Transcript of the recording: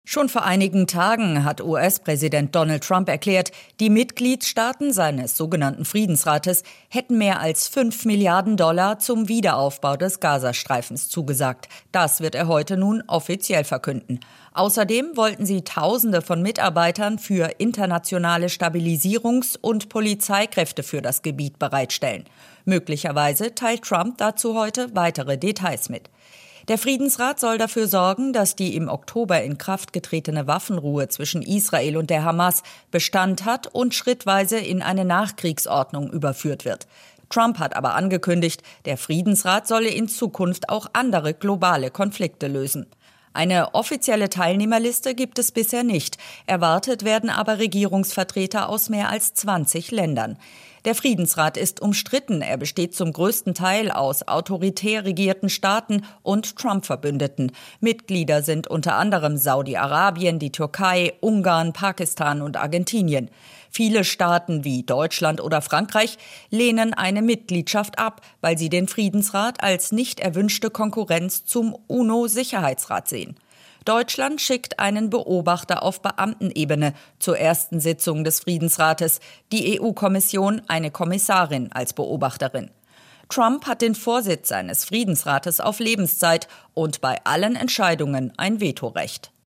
Schon vor einigen Tagen hat US-Präsident Donald Trump erklärt, die Mitgliedstaaten seines sogenannten Friedensrates hätten mehr als 5 Milliarden Dollar zum Wiederaufbau des Gazastreifens zugesagt. Das wird er heute nun offiziell verkünden. Außerdem wollten sie Tausende von Mitarbeitern für internationale Stabilisierungs- und Polizeikräfte für das Gebiet bereitstellen. Möglicherweise teilt Trump dazu heute weitere Details mit. Der Friedensrat soll dafür sorgen, dass die im Oktober in Kraft getretene Waffenruhe zwischen Israel und der Hamas Bestand hat und schrittweise in eine Nachkriegsordnung überführt wird. Trump hat aber angekündigt, der Friedensrat solle in Zukunft auch andere globale Konflikte lösen. Eine offizielle Teilnehmerliste gibt es bisher nicht. Erwartet werden aber Regierungsvertreter aus mehr als 20 Ländern. Der Friedensrat ist umstritten. Er besteht zum größten Teil aus autoritär regierten Staaten und Trump-Verbündeten. Mitglieder sind unter anderem Saudi-Arabien, die Türkei, Ungarn, Pakistan und Argentinien. Viele Staaten wie Deutschland oder Frankreich lehnen eine Mitgliedschaft ab, weil sie den Friedensrat als nicht erwünschte Konkurrenz zum UNO-Sicherheitsrat sehen. Deutschland schickt einen Beobachter auf Beamtenebene zur ersten Sitzung des Friedensrates, die EU-Kommission eine Kommissarin als Beobachterin. Trump hat den Vorsitz seines Friedensrates auf Lebenszeit und bei allen Entscheidungen ein Vetorecht.